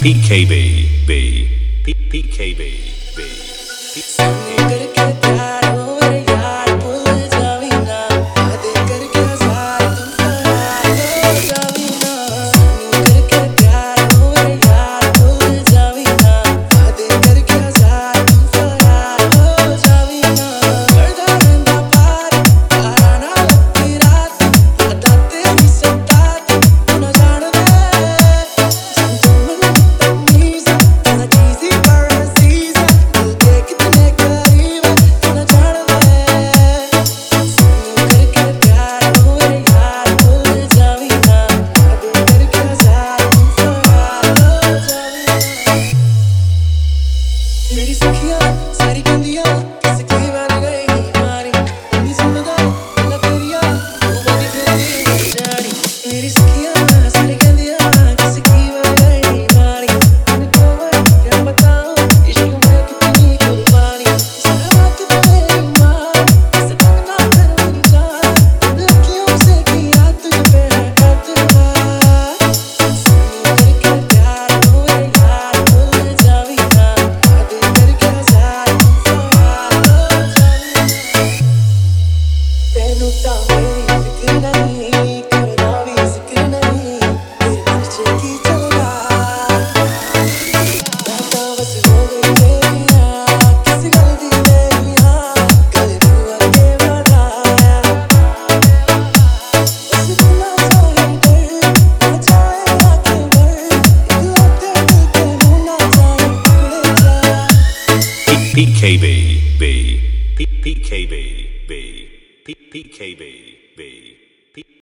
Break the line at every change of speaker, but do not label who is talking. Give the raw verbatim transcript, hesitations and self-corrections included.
P K B B P P K B B
करके प्यार हो रे यार भूल जावी ना वादे करके साथ तुम फरार हो जावी ना करके प्यार हो रे यार भूल जावी ना वादे करके साथ तुम फरार हो जावी ना पर्दा रंगा पार आना लगती रात आदतें भी सताती न जान दे संतुलन तमीज ना चीज़ी पर अजीज दिल के कितने करीब न जान दे करके प्यार हो रे यार भूल जावी ना वादे करके साथ तुम फरार हो जावी ना मेरी सखियां सारी कंदियां किसी की बन गई मारी इतनी जिंदा ना तेरिया वो बड़ी फिरती जानी मेरी सखियां सारी कंदियां किसी की बन गई मारी इनको मैं क्या बताऊं इश्क में कितनी कुर्बानी सारा वक्त तेरी माँ इसे तकना कर मेरी जान लड़कियों से किया तुझ पे है एतबार करके प्यार हो रे यार भूल जावी ना वादे करके साथ तुम फरार हो जावी ना तेनू तां मेरी फिक्र नहीं करना भी जिक्र नहीं तेरे पीछे की चलना मैं तां बस हो गई तेरी हाँ किस गल दी मेरी हाँ कल तू अगे बढ़ाया बस इतना सा ही डर ना जाए आंखें भर इकलौते दिल के मुँह ना जाए टुकड़े जा
P K B B P P K B B P P K B B